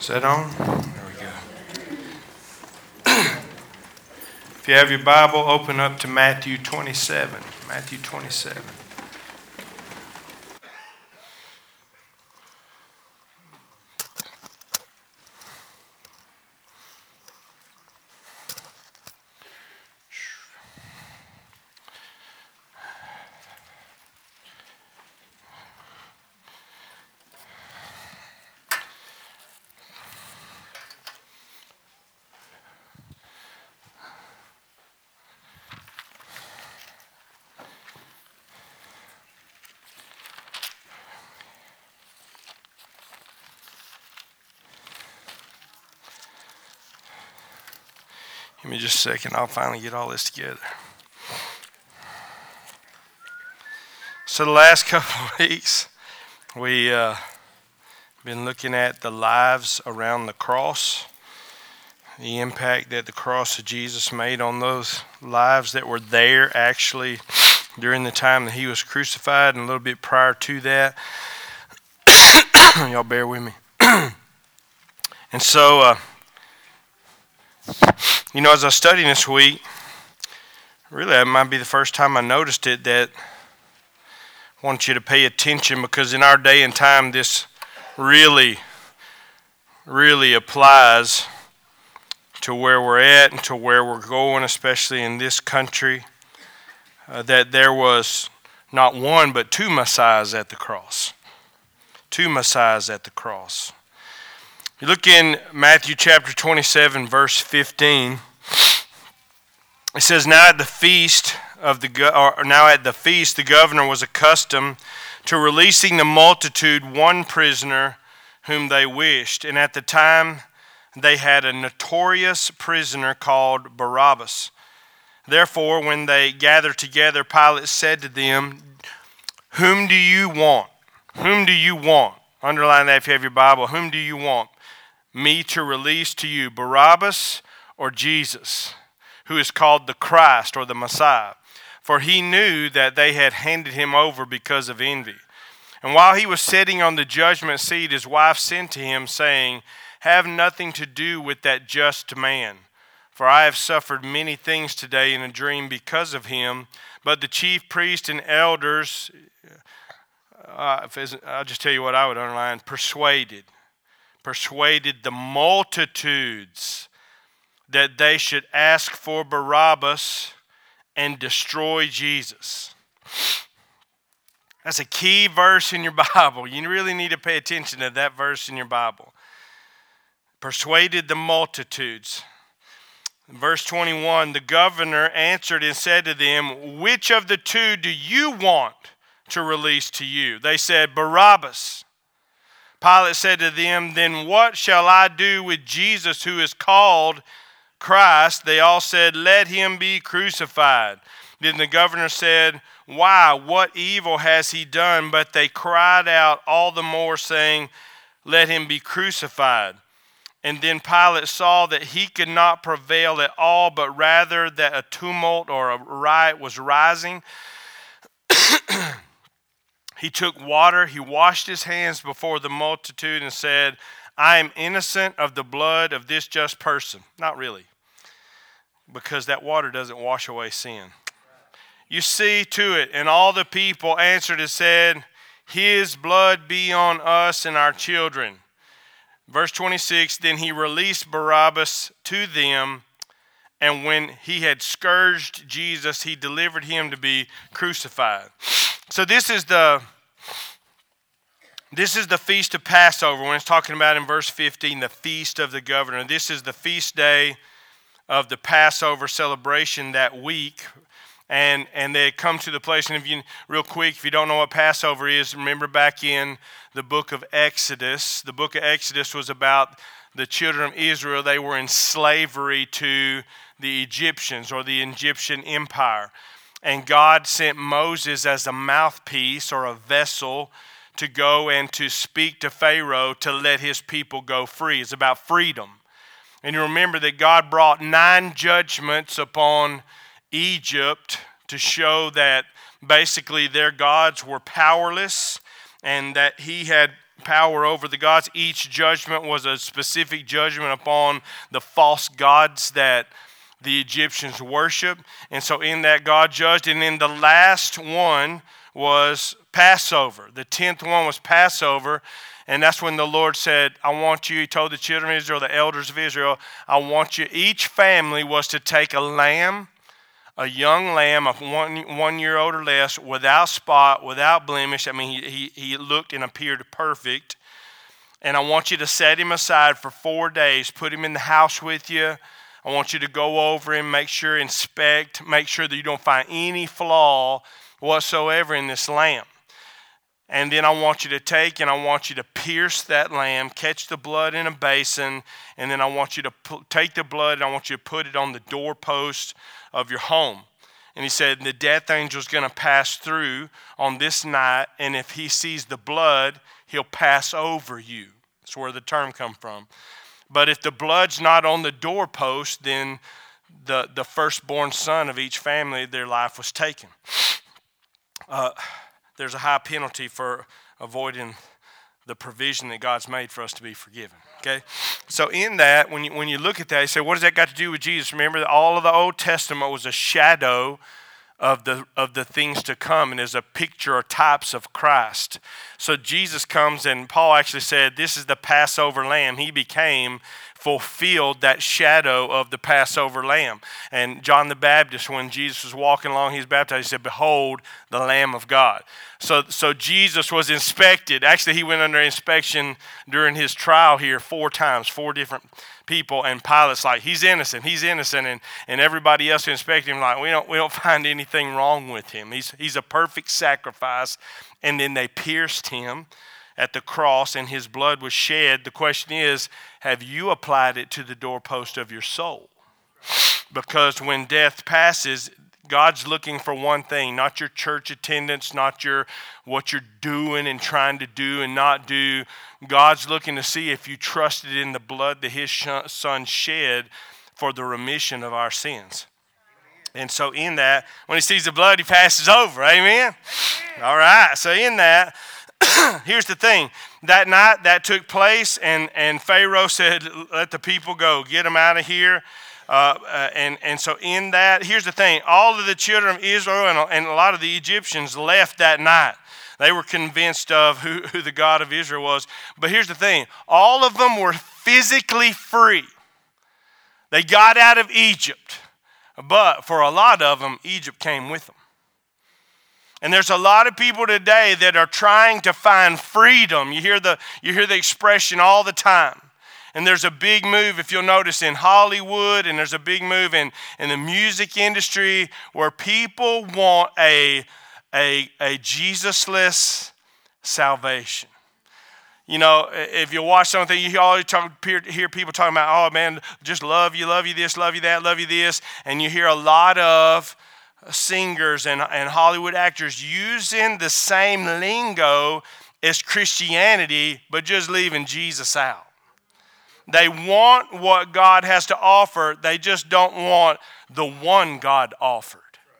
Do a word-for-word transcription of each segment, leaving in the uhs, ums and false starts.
Is that on? There we go. If you have your Bible, open up to Matthew twenty-seven. Matthew twenty-seven. Give me just a second. I'll finally get all this together. So the last couple of weeks, we uh, been looking at the lives around the cross, the impact that the cross of Jesus made on those lives that were there actually during the time that he was crucified and a little bit prior to that. Y'all bear with me. And so, uh, you know, as I was studying this week, really that might be the first time I noticed it, that I want you to pay attention, because in our day and time this really, really applies to where we're at and to where we're going, especially in this country, uh, that there was not one but two Messiahs at the cross. Two Messiahs at the cross. You look in Matthew chapter twenty-seven, verse fifteen. It says, "Now at the feast of the or now at the feast, the governor was accustomed to releasing the multitude one prisoner whom they wished. And at the time, they had a notorious prisoner called Barabbas. Therefore, when they gathered together, Pilate said to them, 'Whom do you want? Whom do you want?'" Underline that if you have your Bible. "Whom do you want me to release to you, Barabbas or Jesus, who is called the Christ," or the Messiah? For he knew that they had handed him over because of envy. And while he was sitting on the judgment seat, his wife sent to him, saying, "Have nothing to do with that just man, for I have suffered many things today in a dream because of him." But the chief priests and elders, uh, I'll just tell you what I would underline, persuaded, persuaded the multitudes that they should ask for Barabbas and destroy Jesus. That's a key verse in your Bible. You really need to pay attention to that verse in your Bible. Persuaded the multitudes. Verse twenty-one, "The governor answered and said to them, 'Which of the two do you want to release to you?' They said, 'Barabbas.' Pilate said to them, 'Then what shall I do with Jesus, who is called Christ?' They all said, 'Let him be crucified.' Then the governor said, 'Why, what evil has he done?' But they cried out all the more, saying, 'Let him be crucified.' And then Pilate saw that he could not prevail at all, but rather that a tumult or a riot was rising. He took water, he washed his hands before the multitude and said, 'I am innocent of the blood of this just person.'" Not really, because that water doesn't wash away sin. "You see to it." And all the people answered and said, "His blood be on us and our children." Verse twenty-six, "Then he released Barabbas to them, and when he had scourged Jesus, he delivered him to be crucified." So this is the this is the feast of Passover. When it's talking about in verse fifteen, the feast of the governor. This is the feast day of the Passover celebration that week. And and they had come to the place, and if you, real quick, if you don't know what Passover is, remember back in the book of Exodus. The book of Exodus was about the children of Israel. They were in slavery to the Egyptians, or the Egyptian empire. And God sent Moses as a mouthpiece or a vessel to go and to speak to Pharaoh to let his people go free. It's about freedom. And you remember that God brought nine judgments upon Egypt to show that basically their gods were powerless, and that he had power over the gods. Each judgment was a specific judgment upon the false gods that the Egyptians worship. And so in that, God judged. And then the last one was Passover. The tenth one was Passover. And that's when the Lord said, I want you, he told the children of Israel, the elders of Israel, I want you, each family was to take a lamb, a young lamb of one, one year old or less, without spot, without blemish. I mean, he, he, he looked and appeared perfect. And I want you to set him aside for four days, put him in the house with you. I want you to go over him, make sure, inspect, make sure that you don't find any flaw whatsoever in this lamb. And then I want you to take and I want you to pierce that lamb, catch the blood in a basin, and then I want you to pu- take the blood and I want you to put it on the doorpost of your home. And he said, the death angel is going to pass through on this night, and if he sees the blood, he'll pass over you. That's where the term comes from. But if the blood's not on the doorpost, then the, the firstborn son of each family, their life was taken. Uh, there's a high penalty for avoiding the provision that God's made for us to be forgiven. Okay, so in that, when you when you look at that, you say, what does that got to do with Jesus? Remember that all of the Old Testament was a shadow of the of the things to come, and is a picture or types of Christ. So Jesus comes, and Paul actually said, this is the Passover lamb. He became, fulfilled that shadow of the Passover lamb. And John the Baptist, when Jesus was walking along, he was baptized, he said, behold, the Lamb of God. So, so Jesus was inspected. Actually, he went under inspection during his trial here four times, four different people, and Pilate's like, he's innocent, he's innocent, and, and everybody else inspected him like, we don't we don't find anything wrong with him. He's he's a perfect sacrifice. And then they pierced him at the cross, and his blood was shed. The question is, have you applied it to the doorpost of your soul? Because when death passes, God's looking for one thing, not your church attendance, not your what you're doing and trying to do and not do. God's looking to see if you trusted in the blood that his son shed for the remission of our sins. And so in that, when he sees the blood, he passes over. Amen? All right. So in that, here's the thing. That night that took place, and, and Pharaoh said, let the people go. Get them out of here. Uh, uh, and, and so in that, here's the thing. All of the children of Israel and, and a lot of the Egyptians left that night. They were convinced of who, who the God of Israel was. But here's the thing. All of them were physically free. They got out of Egypt. But for a lot of them, Egypt came with them. And there's a lot of people today that are trying to find freedom. You hear the, you hear the expression all the time. And there's a big move, if you'll notice, in Hollywood, and there's a big move in, in the music industry where people want a, a, a Jesus-less salvation. You know, if you watch something, you always talk, hear people talking about, oh, man, just love you, love you this, love you that, love you this. And you hear a lot of singers and, and Hollywood actors using the same lingo as Christianity, but just leaving Jesus out. They want what God has to offer. They just don't want the one God offered.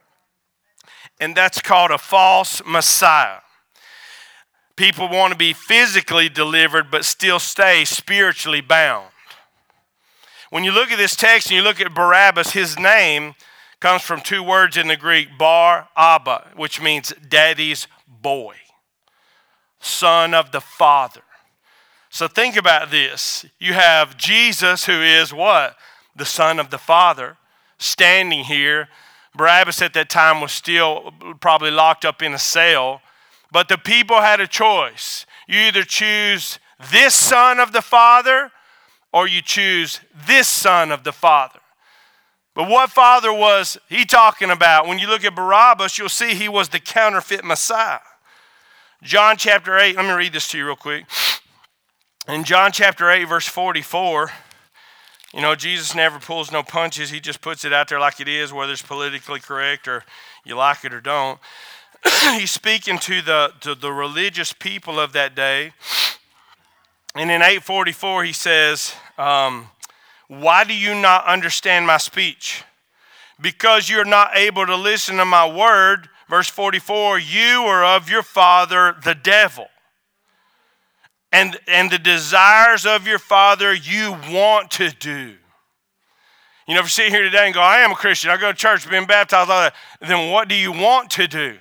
And that's called a false Messiah. People want to be physically delivered but still stay spiritually bound. When you look at this text and you look at Barabbas, his name comes from two words in the Greek, bar Abba, which means daddy's boy, son of the Father. So think about this. You have Jesus, who is what? The Son of the Father, standing here. Barabbas at that time was still probably locked up in a cell. But the people had a choice. You either choose this Son of the Father or you choose this Son of the Father. But what father was he talking about? When you look at Barabbas, you'll see he was the counterfeit Messiah. John chapter eight, let me read this to you real quick. In John chapter eight, verse forty-four, you know, Jesus never pulls no punches. He just puts it out there like it is, whether it's politically correct or you like it or don't. He's speaking to the, to the religious people of that day. And in eight forty-four, he says, um, why do you not understand my speech? Because you're not able to listen to my word. Verse forty-four, you are of your father, the devil. and, and the desires of your father you want to do. You know, if you sit here today and go, I am a Christian, I go to church, been baptized, all that, then what do you want to do?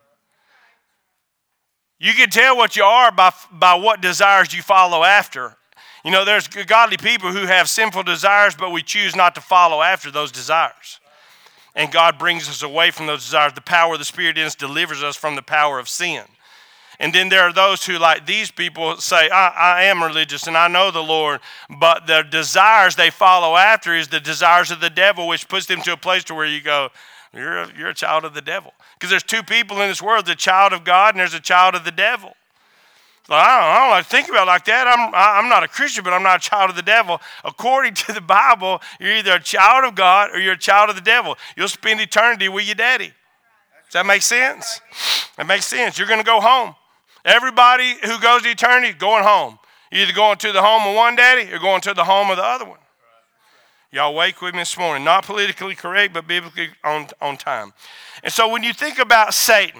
You can tell what you are by, by what desires you follow after. You know, there's godly people who have sinful desires, but we choose not to follow after those desires. And God brings us away from those desires. The power of the Spirit in us delivers us from the power of sin. And then there are those who, like these people, say, I, I am religious and I know the Lord, but the desires they follow after is the desires of the devil, which puts them to a place to where you go, you're a, you're a child of the devil. Because there's two people in this world, the child of God and there's a child of the devil. So I don't, I don't like to think about it like that. I'm, I'm not a Christian, but I'm not a child of the devil. According to the Bible, you're either a child of God or you're a child of the devil. You'll spend eternity with your daddy. Does that make sense? That makes sense. You're going to go home. Everybody who goes to eternity is going home. You're either going to the home of one daddy or going to the home of the other one. Y'all wake with me this morning. Not politically correct, but biblically on, on time. And so when you think about Satan,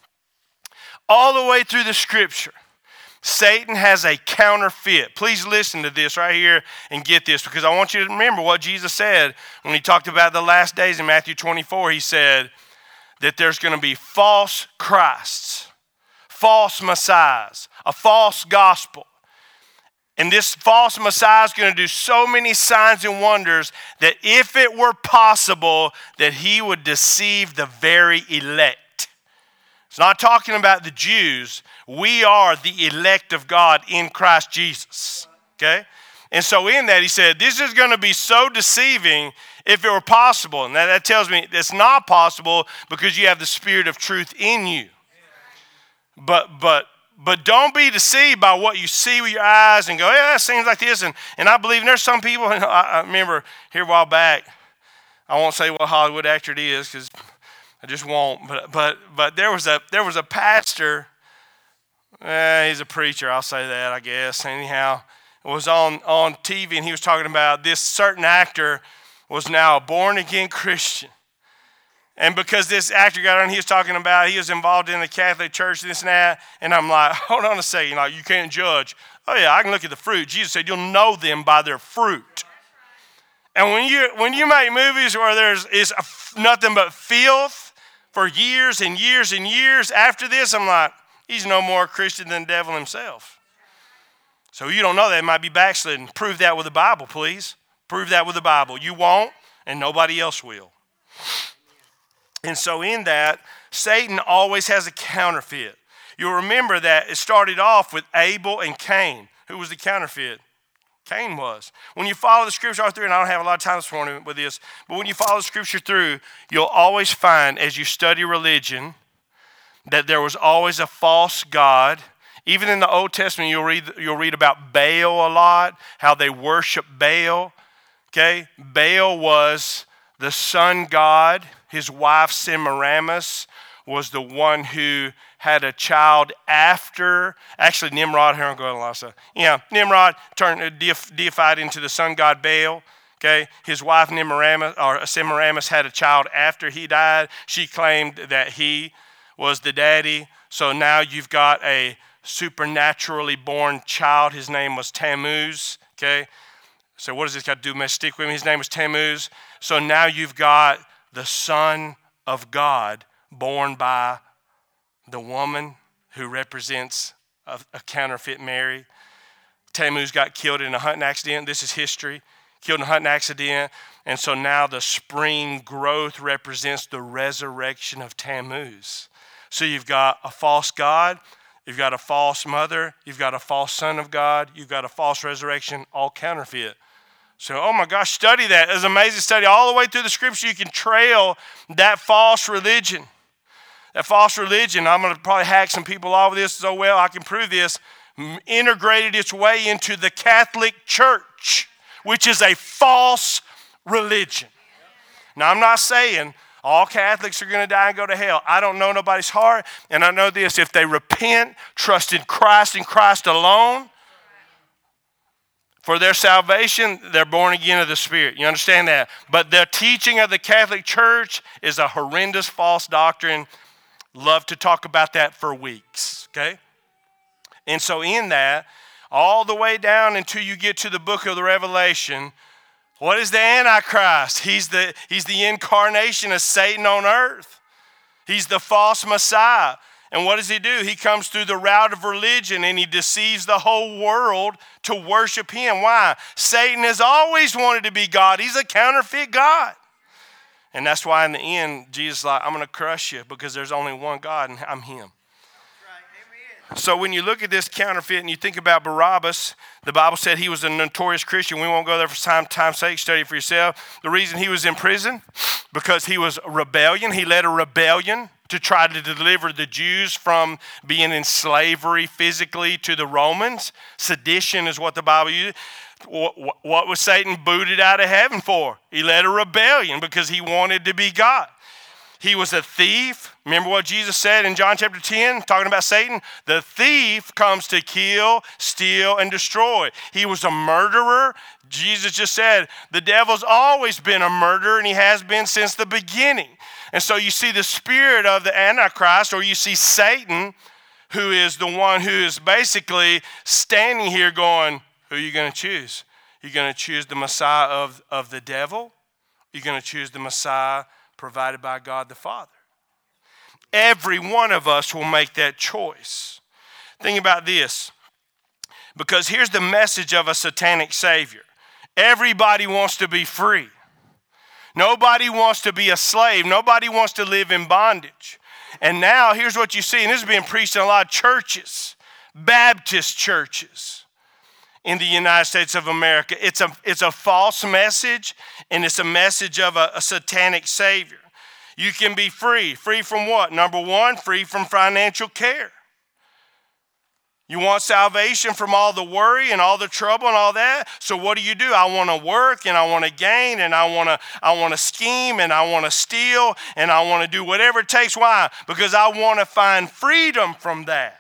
all the way through the scripture, Satan has a counterfeit. Please listen to this right here and get this, because I want you to remember what Jesus said when he talked about the last days in Matthew twenty-four. He said that there's going to be false Christs, false messiahs, a false gospel. And this false messiah is going to do so many signs and wonders that if it were possible, that he would deceive the very elect. It's not talking about the Jews. We are the elect of God in Christ Jesus. Okay? And so in that, he said, this is going to be so deceiving if it were possible. And that, that tells me it's not possible because you have the Spirit of truth in you. But but but don't be deceived by what you see with your eyes and go, yeah, that seems like this. And, and I believe, and there's some people, I, I remember here a while back, I won't say what Hollywood actor it is because I just won't. But but but there was a there was a pastor. Eh, he's a preacher, I'll say that, I guess. Anyhow, it was on, on T V, and he was talking about this certain actor was now a born-again Christian. And because this actor got on, he was talking about he was involved in the Catholic Church, this and that. And I'm like, hold on a second, like, you can't judge. Oh, yeah, I can look at the fruit. Jesus said, you'll know them by their fruit. And when you when you make movies where there's is nothing but filth for years and years and years after this, I'm like, he's no more Christian than the devil himself. So you don't know that. It might be backslidden. Prove that with the Bible, please. Prove that with the Bible. You won't, and nobody else will. And so in that, Satan always has a counterfeit. You'll remember that it started off with Abel and Cain. Who was the counterfeit? Cain was. When you follow the scripture all through, and I don't have a lot of time this morning with this, but when you follow the scripture through, you'll always find, as you study religion, that there was always a false god. Even in the Old Testament, you'll read you'll read about Baal a lot, how they worship Baal. Okay, Baal was the sun god. His wife Semiramis was the one who had a child after. Actually, Nimrod. Here I'm going to Lhasa. Yeah, Nimrod turned deif, deified into the sun god Baal. Okay, his wife Nimiramis or Semiramis had a child after he died. She claimed that he was the daddy. So now you've got a supernaturally born child. His name was Tammuz. Okay, so what does this got to do with stick with him? His name was Tammuz. So now you've got the Son of God born by the woman who represents a, a counterfeit Mary. Tammuz got killed in a hunting accident. This is history. Killed in a hunting accident. And so now the spring growth represents the resurrection of Tammuz. So you've got a false God, you've got a false mother, you've got a false son of God, you've got a false resurrection, all counterfeit. So, oh my gosh, study that. It's an amazing study. All the way through the scripture, you can trail that false religion. That false religion, I'm going to probably hack some people off with this so well, I can prove this, integrated its way into the Catholic Church, which is a false religion. Now, I'm not saying all Catholics are going to die and go to hell. I don't know nobody's heart, and I know this. If they repent, trust in Christ and Christ alone for their salvation, they're born again of the Spirit. You understand that? But the teaching of the Catholic Church is a horrendous false doctrine. Love to talk about that for weeks, okay? And so in that, all the way down until you get to the book of the Revelation. What is the Antichrist? He's the, he's the incarnation of Satan on earth. He's the false Messiah. And what does he do? He comes through the route of religion and he deceives the whole world to worship him. Why? Satan has always wanted to be God. He's a counterfeit God. And that's why in the end, Jesus is like, I'm going to crush you because there's only one God and I'm him. So when you look at this counterfeit and you think about Barabbas, the Bible said he was a notorious Christian. We won't go there for time, time's sake. Study it for yourself. The reason he was in prison, because he was a rebellion. He led a rebellion to try to deliver the Jews from being in slavery physically to the Romans. Sedition is what the Bible uses. What was Satan booted out of heaven for? He led a rebellion because he wanted to be God. He was a thief. Remember what Jesus said in John chapter ten, talking about Satan? The thief comes to kill, steal, and destroy. He was a murderer. Jesus just said, the devil's always been a murderer, and he has been since the beginning. And so you see the spirit of the Antichrist, or you see Satan, who is the one who is basically standing here going, who are you going to choose? You're going to choose the Messiah of, of the devil? You're going to choose the Messiah provided by God the Father? Every one of us will make that choice. Think about this, because here's the message of a satanic savior. Everybody wants to be free. Nobody wants to be a slave. Nobody wants to live in bondage. And now here's what you see, and this is being preached in a lot of churches, Baptist churches in the United States of America. It's a, it's a false message, and it's a message of a, a satanic savior. You can be free. Free from what? Number one, free from financial care. You want salvation from all the worry and all the trouble and all that? So what do you do? I want to work and I want to gain and I want to I want to scheme and I want to steal and I want to do whatever it takes. Why? Because I want to find freedom from that.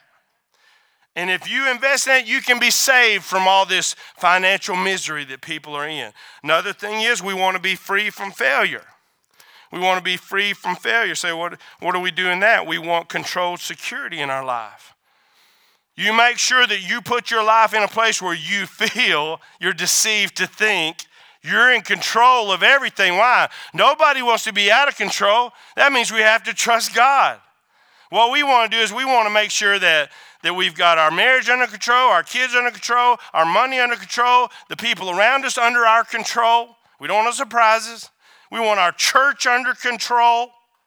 And if you invest in it, you can be saved from all this financial misery that people are in. Another thing is we want to be free from failure. We want to be free from failure. Say, what, what do we do in that? We want controlled security in our life. You make sure that you put your life in a place where you feel you're deceived to think you're in control of everything. Why? Nobody wants to be out of control. That means we have to trust God. What we want to do is we want to make sure that, that we've got our marriage under control, our kids under control, our money under control, the people around us under our control. We don't want no surprises. We want our church under control.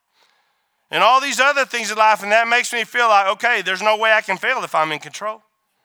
And all these other things in life, and that makes me feel like, okay, there's no way I can fail if I'm in control.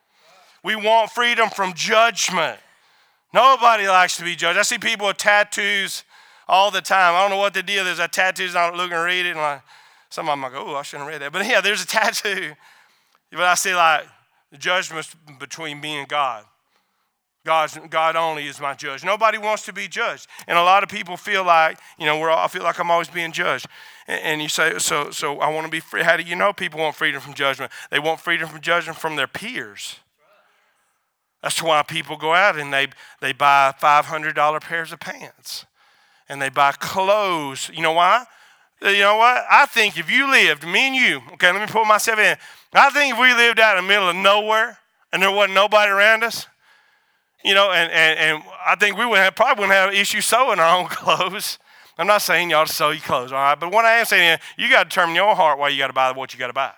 We want freedom from judgment. Nobody likes to be judged. I see people with tattoos all the time. I don't know what the deal is. I tattoos, and I look and read it, and like, some of them I go, oh, I shouldn't have read that. But yeah, there's a tattoo. But I see like the judgment between me and God. God's, God only is my judge. Nobody wants to be judged. And a lot of people feel like, you know, we're all, I feel like I'm always being judged. And, and you say, so so I want to be free. How do you know people want freedom from judgment? They want freedom from judgment from their peers. That's why people go out and they, they buy five hundred dollars pairs of pants. And they buy clothes. You know why? You know what? I think if you lived, me and you, okay, let me put myself in. I think if we lived out in the middle of nowhere and there wasn't nobody around us, you know, and, and, and I think we would have, probably wouldn't have issues sewing our own clothes. I'm not saying y'all to sew your clothes, all right? But what I am saying is you got to determine your heart why you got to buy what you got to buy.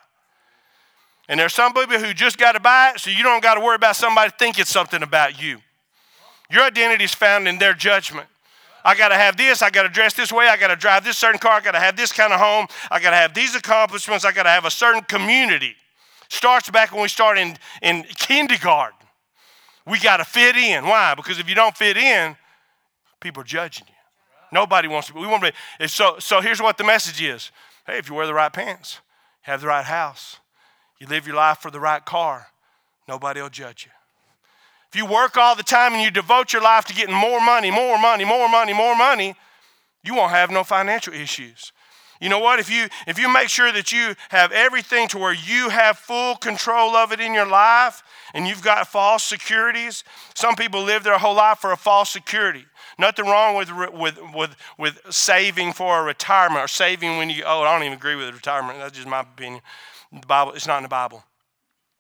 And there's some people who just got to buy it so you don't got to worry about somebody thinking something about you. Your identity is found in their judgment. I got to have this. I got to dress this way. I got to drive this certain car. I got to have this kind of home. I got to have these accomplishments. I got to have a certain community. Starts back when we start in, in kindergarten. We got to fit in. Why? Because if you don't fit in, people are judging you. Nobody wants to be. We want to be. So, so here's what the message is. Hey, if you wear the right pants, have the right house, you live your life for the right car, nobody will judge you. If you work all the time and you devote your life to getting more money, more money, more money, more money, you won't have no financial issues. You know what? If you if you make sure that you have everything to where you have full control of it in your life and you've got false securities, some people live their whole life for a false security. Nothing wrong with with with with saving for a retirement or saving when you oh I don't even agree with retirement. That's just my opinion. The Bible, it's not in the Bible.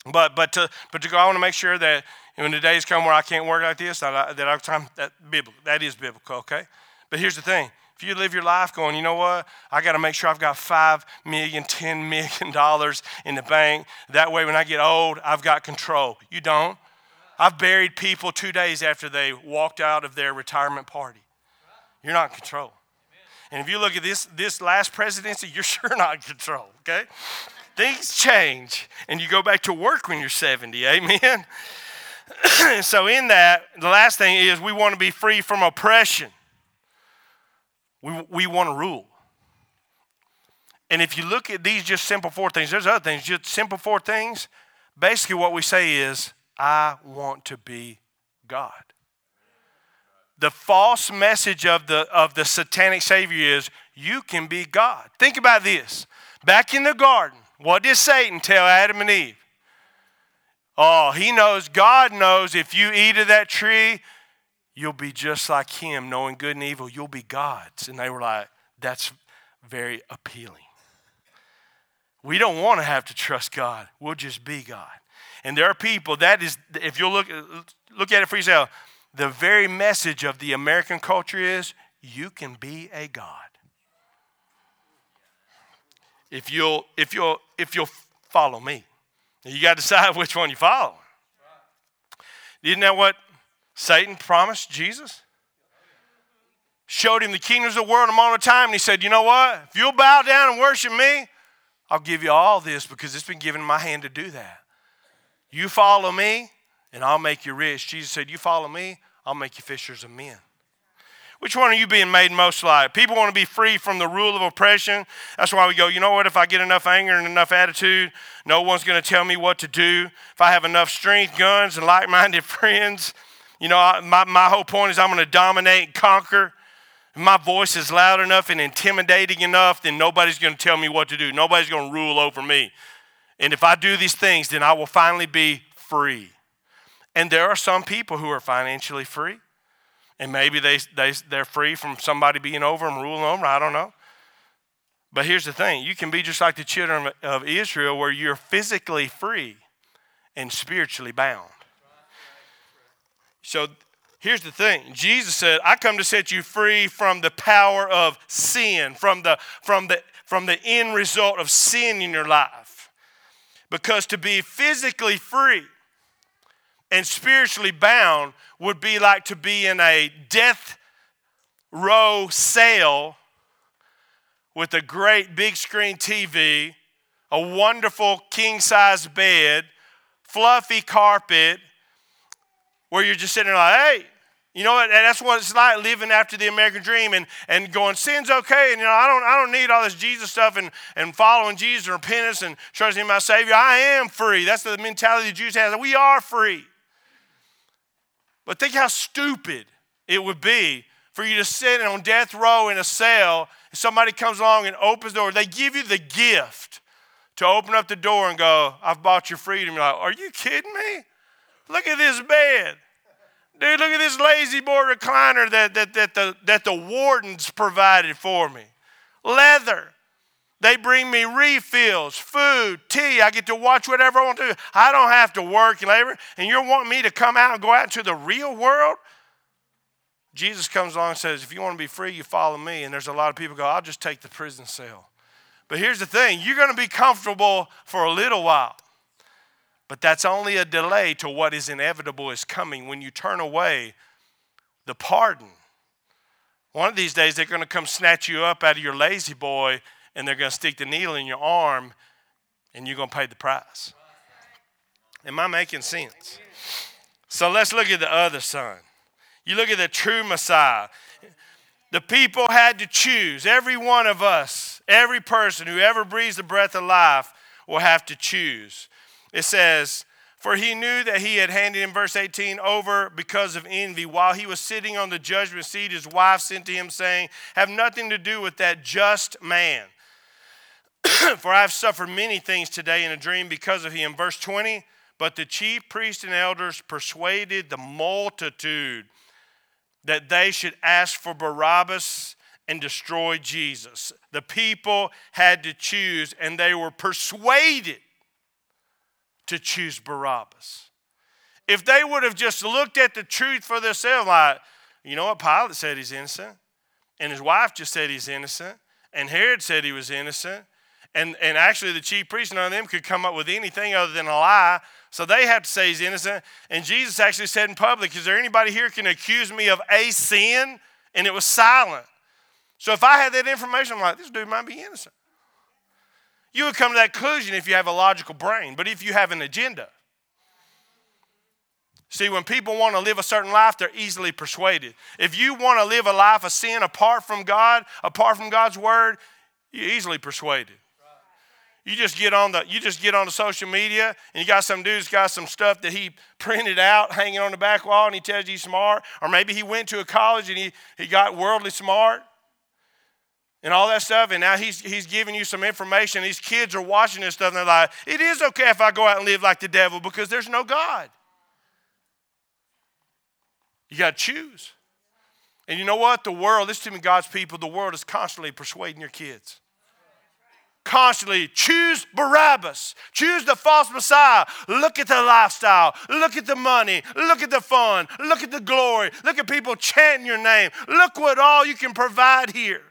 But but to but to go, I want to make sure that when the days come where I can't work like this, that I, that I time that biblical. That is biblical, okay? But here's the thing: if you live your life going, you know what? I got to make sure I've got five million, ten million dollars in the bank. That way, when I get old, I've got control. You don't. I've buried people two days after they walked out of their retirement party. You're not in control. And if you look at this this last presidency, you're sure not in control, okay? Things change, and you go back to work when you're seventy, amen? So in that, the last thing is we want to be free from oppression. We, we want to rule. And if you look at these just simple four things, there's other things, just simple four things. Basically what we say is, I want to be God. The false message of the, of the satanic savior is, you can be God. Think about this. Back in the garden, what did Satan tell Adam and Eve? Oh, he knows, God knows if you eat of that tree, you'll be just like him, knowing good and evil. You'll be gods. And they were like, that's very appealing. We don't want to have to trust God. We'll just be God. And there are people, that is, if you'll look, look at it for yourself, the very message of the American culture is, you can be a God. If you'll, if you'll, if you'll follow me. You got to decide which one you follow. Isn't that what Satan promised Jesus? Showed him the kingdoms of the world a moment of time, and he said, you know what? If you'll bow down and worship me, I'll give you all this because it's been given in my hand to do that. You follow me, and I'll make you rich. Jesus said, you follow me, I'll make you fishers of men. Which one are you being made most like? People want to be free from the rule of oppression. That's why we go, you know what, if I get enough anger and enough attitude, no one's going to tell me what to do. If I have enough strength, guns, and like-minded friends, you know, my, my whole point is I'm going to dominate and conquer. If my voice is loud enough and intimidating enough, then nobody's going to tell me what to do. Nobody's going to rule over me. And if I do these things, then I will finally be free. And there are some people who are financially free. And maybe they, they, they're free from somebody being over them, ruling over them. I don't know. But here's the thing. You can be just like the children of Israel where you're physically free and spiritually bound. So here's the thing. Jesus said, I come to set you free from the power of sin, from the, from the, from the end result of sin in your life. Because to be physically free and spiritually bound would be like to be in a death row cell with a great big screen T V, a wonderful king-size bed, fluffy carpet, where you're just sitting there like, hey, you know what? That's what it's like living after the American dream and, and going, sin's okay, and you know, I don't I don't need all this Jesus stuff and, and following Jesus and repentance and trusting in my Savior. I am free. That's the mentality the Jews have. We are free. But think how stupid it would be for you to sit on death row in a cell, and somebody comes along and opens the door. They give you the gift to open up the door and go, I've bought your freedom. You're like, are you kidding me? Look at this bed. Dude, look at this lazy boy recliner that, that, that, the, that the wardens provided for me. Leather. They bring me refills, food, tea. I get to watch whatever I want to do. I don't have to work and labor. And you're wanting me to come out and go out into the real world? Jesus comes along and says, if you want to be free, you follow me. And there's a lot of people go, I'll just take the prison cell. But here's the thing. You're going to be comfortable for a little while. But that's only a delay to what is inevitable is coming when you turn away the pardon. One of these days, they're going to come snatch you up out of your lazy boy, and they're going to stick the needle in your arm, and you're going to pay the price. Am I making sense? So let's look at the other son. You look at the true Messiah. The people had to choose. Every one of us, every person who ever breathes the breath of life will have to choose. It says, for he knew that he had handed him, verse eighteen, over because of envy. While he was sitting on the judgment seat, his wife sent to him saying, have nothing to do with that just man. For I have suffered many things today in a dream because of him. Verse twenty, but the chief priests and elders persuaded the multitude that they should ask for Barabbas and destroy Jesus. The people had to choose, and they were persuaded to choose Barabbas. If they would have just looked at the truth for themselves, like, you know what, Pilate said he's innocent, and his wife just said he's innocent, and Herod said he was innocent, and, and actually the chief priests, none of them could come up with anything other than a lie, so they have to say he's innocent. And Jesus actually said in public, is there anybody here can accuse me of a sin? And it was silent. So if I had that information, I'm like, this dude might be innocent. You would come to that conclusion if you have a logical brain, but if you have an agenda. See, when people want to live a certain life, they're easily persuaded. If you want to live a life of sin apart from God, apart from God's word, you're easily persuaded. You just get on the you just get on the social media and you got some dude's got some stuff that he printed out hanging on the back wall and he tells you he's smart, or maybe he went to a college and he, he got worldly smart and all that stuff, and now he's he's giving you some information. These kids are watching this stuff and they're like, it is okay if I go out and live like the devil because there's no God. You got to choose. And you know what? The world, listen to me, God's people, the world is constantly persuading your kids. Constantly choose Barabbas, choose the false Messiah. Look at the lifestyle, look at the money, look at the fun, look at the glory, look at people chanting your name. Look what all you can provide here.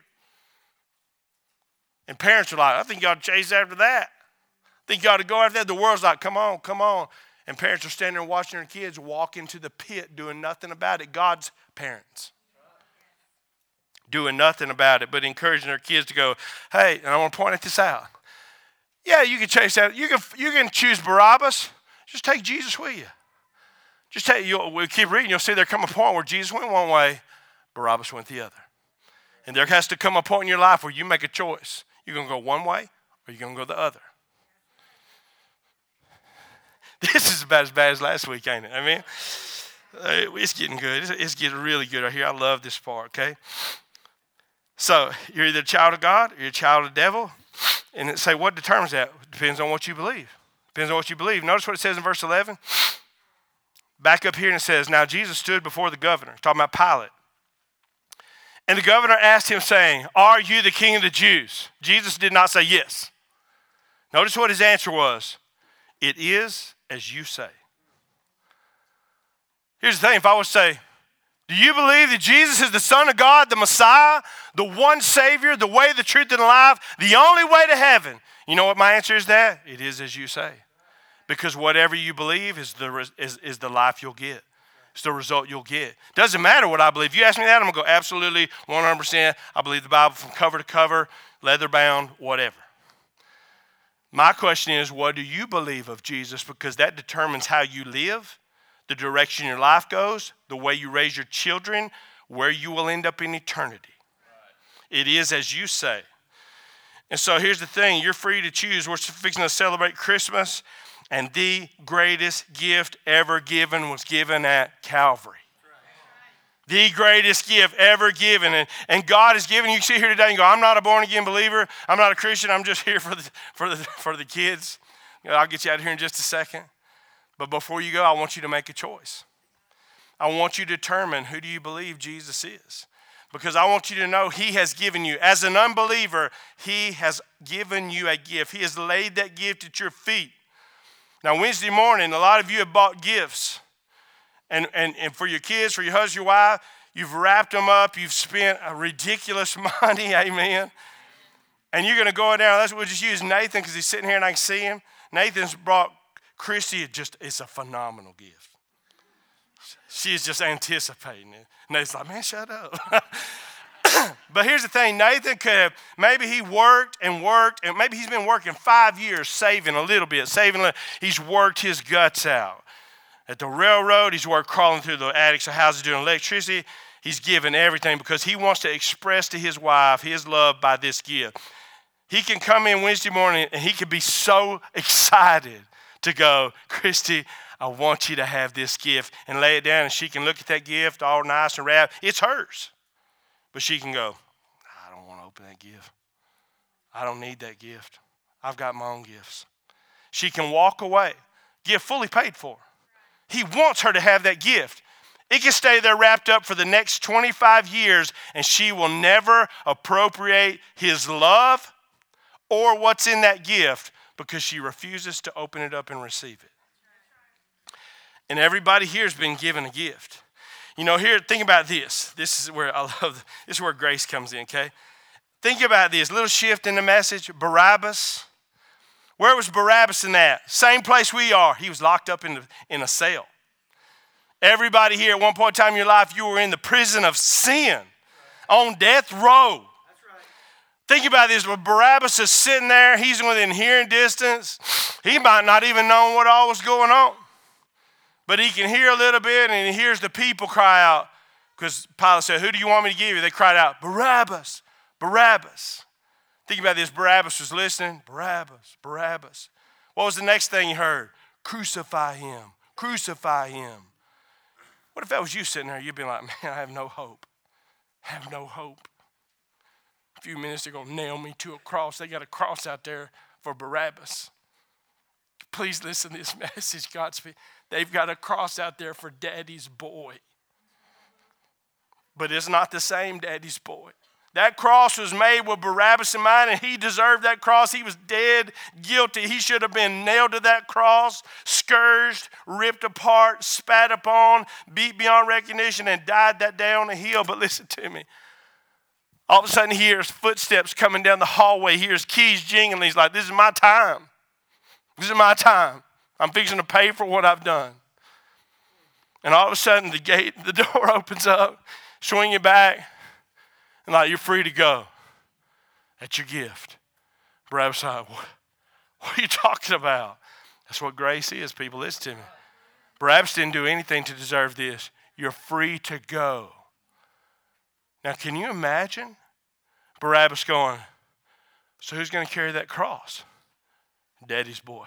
And parents are like, I think you ought to chase after that. I think you ought to go after that. The world's like, come on, come on. And parents are standing there watching their kids walk into the pit doing nothing about it. God's parents. Doing nothing about it, but encouraging their kids to go, hey, and I want to point this out. Yeah, you can chase that. You can you can choose Barabbas. Just take Jesus with you. Just take. You'll we'll keep reading. You'll see there come a point where Jesus went one way, Barabbas went the other, and there has to come a point in your life where you make a choice. You're gonna go one way, or you're gonna go the other. This is about as bad as last week, ain't it? I mean, it's getting good. It's, it's getting really good right here. I love this part. Okay. So you're either a child of God or you're a child of the devil. And it say, what determines that? It depends on what you believe. Depends on what you believe. Notice what it says in verse eleven. Back up here and it says, now Jesus stood before the governor, talking about Pilate. And the governor asked him saying, are you the king of the Jews? Jesus did not say yes. Notice what his answer was. It is as you say. Here's the thing. If I was to say, do you believe that Jesus is the Son of God, the Messiah, the one Savior, the way, the truth, and the life, the only way to heaven? You know what my answer is that? It is as you say. Because whatever you believe is the, is, is the life you'll get. It's the result you'll get. Doesn't matter what I believe. If you ask me that, I'm going to go absolutely one hundred percent. I believe the Bible from cover to cover, leather bound, whatever. My question is, what do you believe of Jesus? Because that determines how you live, the direction your life goes, the way you raise your children, where you will end up in eternity. It is as you say. And so here's the thing. You're free to choose. We're fixing to celebrate Christmas, and the greatest gift ever given was given at Calvary. The greatest gift ever given. And, and God has given you. You sit here today and go, I'm not a born-again believer. I'm not a Christian. I'm just here for the, for the, for the kids. You know, I'll get you out of here in just a second. But before you go, I want you to make a choice. I want you to determine who do you believe Jesus is. Because I want you to know he has given you, as an unbeliever, he has given you a gift. He has laid that gift at your feet. Now, Wednesday morning, a lot of you have bought gifts. And, and, and for your kids, for your husband, your wife, you've wrapped them up. You've spent a ridiculous money, amen. And you're going to go in there. Let's, we'll just use Nathan because he's sitting here and I can see him. Nathan's brought Christy, just it's a phenomenal gift. She's just anticipating it. Nathan's like, man, shut up. But here's the thing. Nathan could have, maybe he worked and worked, and maybe he's been working five years saving a little bit, saving a little. He's worked his guts out. At the railroad, he's worked crawling through the attics of houses doing electricity. He's given everything because he wants to express to his wife his love by this gift. He can come in Wednesday morning and he could be so excited to go, Christy, I want you to have this gift, and lay it down, and she can look at that gift all nice and wrapped. It's hers. But she can go, I don't want to open that gift. I don't need that gift. I've got my own gifts. She can walk away, gift fully paid for. He wants her to have that gift. It can stay there wrapped up for the next twenty-five years, and she will never appropriate his love or what's in that gift because she refuses to open it up and receive it. And everybody here has been given a gift. You know, here, think about this. This is where I love, this is where grace comes in, okay? Think about this, little shift in the message. Barabbas. Where was Barabbas in that? Same place we are. He was locked up in, the, in a cell. Everybody here at one point in time in your life, you were in the prison of sin, on death row. That's right. Think about this. When Barabbas is sitting there, he's within hearing distance. He might not even know what all was going on. But he can hear a little bit, and he hears the people cry out. Because Pilate said, who do you want me to give you? They cried out, Barabbas, Barabbas. Think about this. Barabbas was listening. Barabbas, Barabbas. What was the next thing he heard? Crucify him, crucify him. What if that was you sitting there? You'd be like, man, I have no hope. I have no hope. A few minutes they're going to nail me to a cross. They got a cross out there for Barabbas. Please listen to this message, God's people. They've got a cross out there for Daddy's boy. But it's not the same Daddy's boy. That cross was made with Barabbas in mind, and he deserved that cross. He was dead, guilty. He should have been nailed to that cross, scourged, ripped apart, spat upon, beat beyond recognition, and died that day on the hill. But listen to me. All of a sudden, he hears footsteps coming down the hallway. He hears keys jingling. He's like, this is my time. This is my time. I'm fixing to pay for what I've done. And all of a sudden, the gate, the door opens up, swing you back. And like, you're free to go. That's your gift. Barabbas like, what, what are you talking about? That's what grace is, people. Listen to me. Barabbas didn't do anything to deserve this. You're free to go. Now, can you imagine Barabbas going, so who's going to carry that cross? Daddy's boy.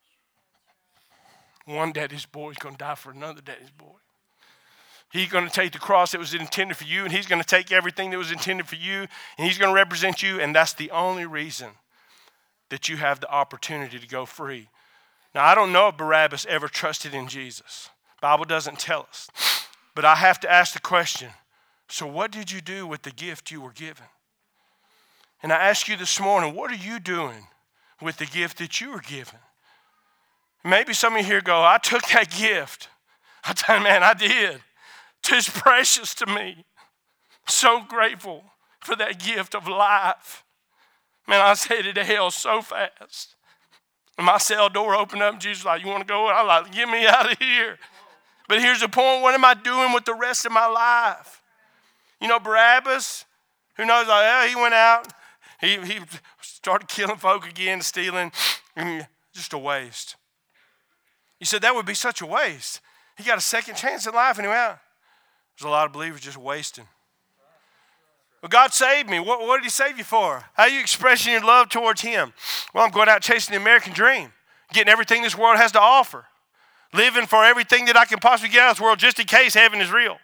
One daddy's boy is going to die for another daddy's boy. He's going to take the cross that was intended for you, and he's going to take everything that was intended for you, and he's going to represent you, and that's the only reason that you have the opportunity to go free. Now, I don't know if Barabbas ever trusted in Jesus. The Bible doesn't tell us. But I have to ask the question, so what did you do with the gift you were given? And I ask you this morning, what are you doing with the gift that you were given? Maybe some of you here go, I took that gift. I tell you, man, I did. It's precious to me. So grateful for that gift of life. Man, I was headed to hell so fast. And my cell door opened up, and Jesus was like, you want to go? I'm like, get me out of here. But here's the point, what am I doing with the rest of my life? You know, Barabbas, who knows, like, oh, he went out, he, he started killing folk again, stealing, just a waste. You said that would be such a waste. He got a second chance at life, and he went out. There's a lot of believers just wasting. Well, God saved me. What, what did he save you for? How are you expressing your love towards him? Well, I'm going out chasing the American dream, getting everything this world has to offer, living for everything that I can possibly get out of this world just in case heaven is real.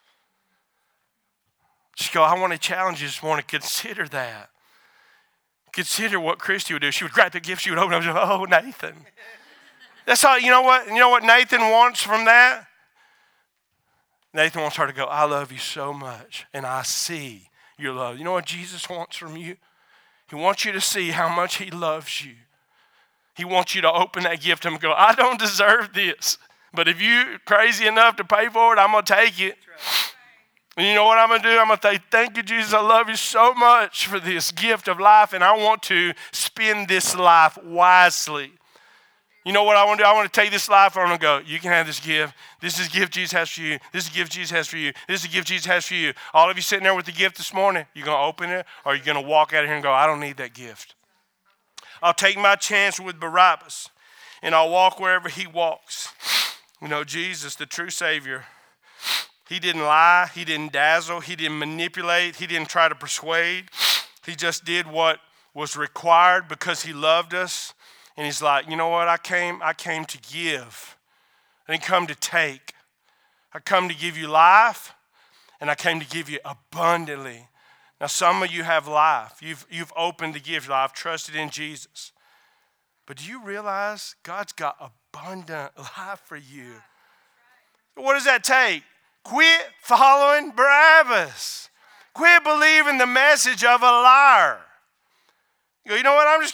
Just go, I want to challenge you this morning. Consider that. Consider what Christy would do. She would grab the gift, she would open it up, oh, Nathan. That's all, you know what? You know what Nathan wants from that? Nathan wants her to go, I love you so much, and I see your love. You know what Jesus wants from you? He wants you to see how much he loves you. He wants you to open that gift and go, I don't deserve this, but if you're crazy enough to pay for it, I'm going to take it. And you know what I'm going to do? I'm going to say, thank you, Jesus. I love you so much for this gift of life, and I want to spend this life wisely. You know what I want to do? I want to take this life. I want to go, you can have this gift. This is a gift Jesus has for you. This is a gift Jesus has for you. This is a gift Jesus has for you. All of you sitting there with the gift this morning, you're going to open it, or you're going to walk out of here and go, I don't need that gift. I'll take my chance with Barabbas, and I'll walk wherever he walks. You know, Jesus, the true Savior, he didn't lie. He didn't dazzle. He didn't manipulate. He didn't try to persuade. He just did what was required because he loved us. And he's like, you know what? I came, I came to give. I didn't come to take. I come to give you life, and I came to give you abundantly. Now, some of you have life. You've, you've opened the gift of life, trusted in Jesus. But do you realize God's got abundant life for you? What does that take? Quit following Barabbas. Quit believing the message of a liar. You go, you know what? I'm just going to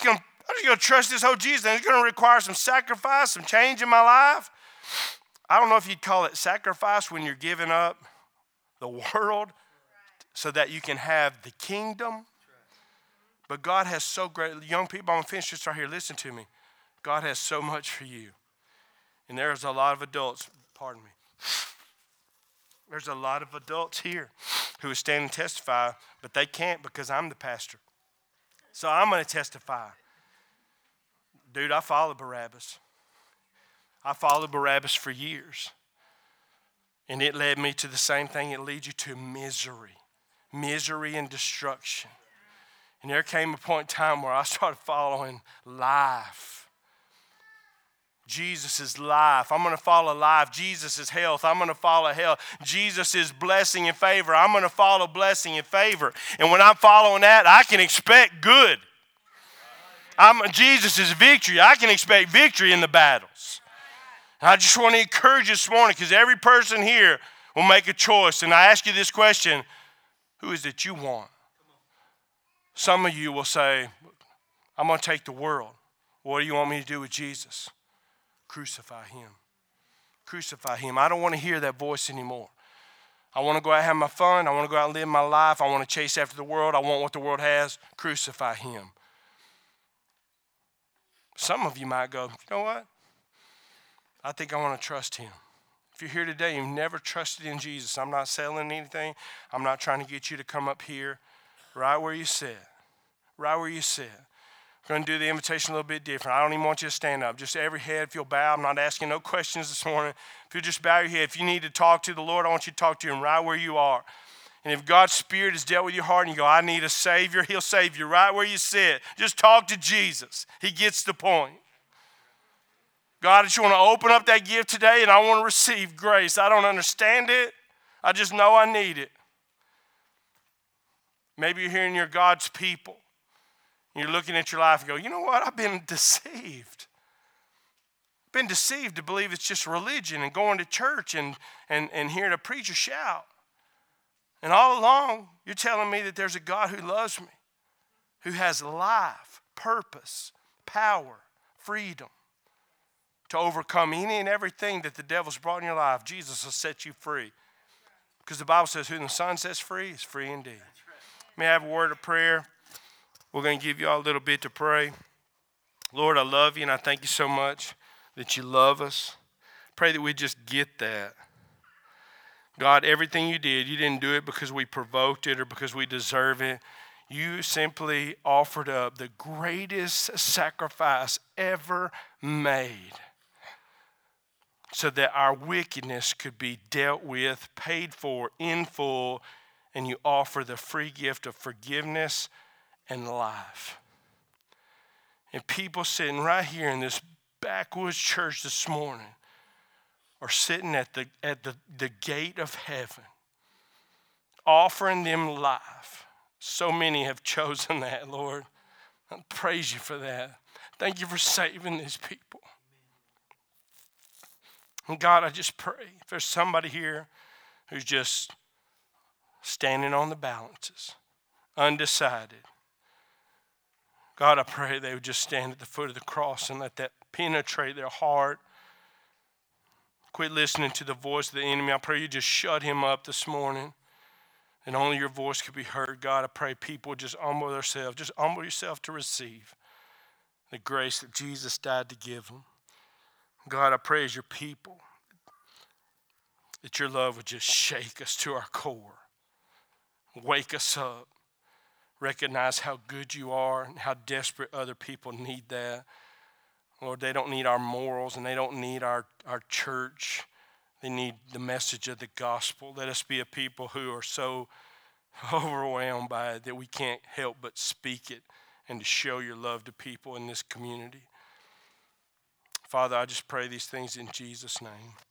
I'm just going to trust this whole Jesus thing. It's going to require some sacrifice, some change in my life. I don't know if you'd call it sacrifice when you're giving up the world so that you can have the kingdom. But God has so great, young people, I'm going to finish this right here. Listen to me. God has so much for you. And there's a lot of adults, pardon me. There's a lot of adults here who would stand and testify, but they can't because I'm the pastor. So I'm going to testify. Dude, I followed Barabbas. I followed Barabbas for years. And it led me to the same thing. It leads you to misery. Misery and destruction. And there came a point in time where I started following life. Jesus' life. I'm going to follow life. Jesus' health. I'm going to follow health. Jesus' blessing and favor. I'm going to follow blessing and favor. And when I'm following that, I can expect good. I'm Jesus' victory. I can expect victory in the battles. And I just want to encourage you this morning because every person here will make a choice. And I ask you this question, who is it you want? Some of you will say, I'm going to take the world. What do you want me to do with Jesus? Crucify him. Crucify him. I don't want to hear that voice anymore. I want to go out and have my fun. I want to go out and live my life. I want to chase after the world. I want what the world has. Crucify him. Some of you might go, you know what? I think I want to trust him. If you're here today, you've never trusted in Jesus. I'm not selling anything. I'm not trying to get you to come up here. Right where you sit. Right where you sit. We're going to do the invitation a little bit different. I don't even want you to stand up. Just every head, if you'll bow. I'm not asking no questions this morning. If you just bow your head. If you need to talk to the Lord, I want you to talk to him right where you are. And if God's Spirit has dealt with your heart and you go, I need a Savior, he'll save you right where you sit. Just talk to Jesus. He gets the point. God, I just want to open up that gift today and I want to receive grace. I don't understand it. I just know I need it. Maybe you're hearing you're God's people. And you're looking at your life and go, you know what? I've been deceived. I've been deceived to believe it's just religion and going to church and, and, and hearing a preacher shout. And all along, you're telling me that there's a God who loves me, who has life, purpose, power, freedom to overcome any and everything that the devil's brought in your life. Jesus will set you free. Because the Bible says, who the Son sets free is free indeed. May I have a word of prayer? We're going to give you all a little bit to pray. Lord, I love you and I thank you so much that you love us. Pray that we just get that. God, everything you did, you didn't do it because we provoked it or because we deserve it. You simply offered up the greatest sacrifice ever made so that our wickedness could be dealt with, paid for in full, and you offer the free gift of forgiveness and life. And people sitting right here in this backwoods church this morning are sitting at the at the, the gate of heaven, offering them life. So many have chosen that, Lord. I praise you for that. Thank you for saving these people. And God, I just pray if there's somebody here who's just standing on the balances, undecided. God, I pray they would just stand at the foot of the cross and let that penetrate their heart. Quit listening to the voice of the enemy. I pray you just shut him up this morning and only your voice could be heard. God, I pray people just humble themselves. Just humble yourself to receive the grace that Jesus died to give them. God, I pray as your people that your love would just shake us to our core. Wake us up. Recognize how good you are and how desperate other people need that. Lord, they don't need our morals and they don't need our, our church. They need the message of the gospel. Let us be a people who are so overwhelmed by it that we can't help but speak it and to show your love to people in this community. Father, I just pray these things in Jesus' name.